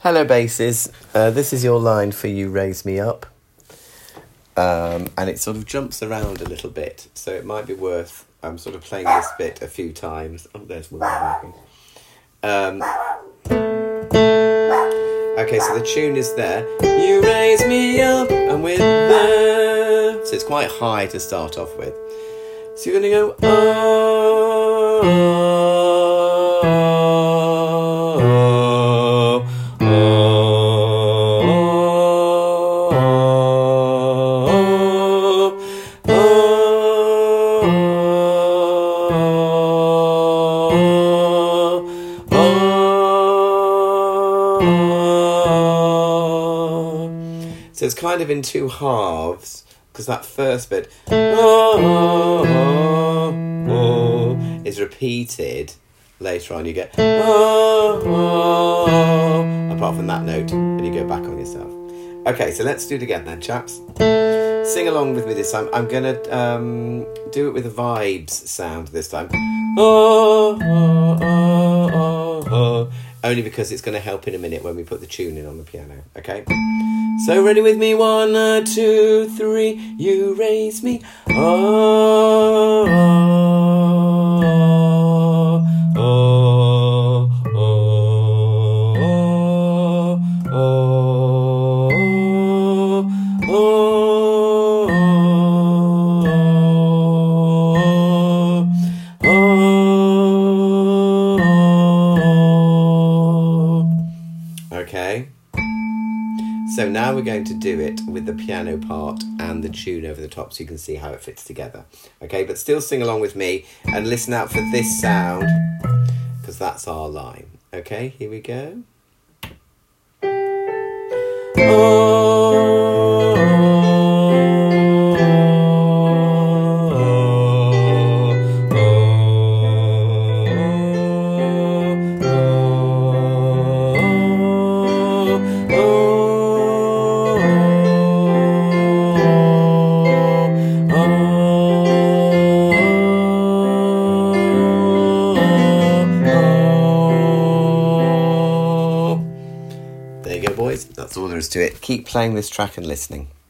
Hello basses, this is your line for You Raise Me Up, and it sort of jumps around a little bit, so it might be worth sort of playing this bit a few times. Oh, there's one working. Okay, so the tune is there. You raise me up, and with the... So it's quite high to start off with. So you're going to go... Oh, so it's kind of in two halves, because that first bit is repeated later on. You get apart from that note, and you go back on yourself. Okay, so let's do it again then, chaps. Sing along with me this time. I'm going to do it with a vibes sound this time. Only because it's going to help in a minute when we put the tune in on the piano, okay? So ready with me? 1, 2, 3. You raise me. Okay. So now we're going to do it with the piano part and the tune over the top so you can see how it fits together. Okay, but still sing along with me and listen out for this sound because that's our line. Okay, here we go. There you go, boys. That's all there is to it. Keep playing this track and listening.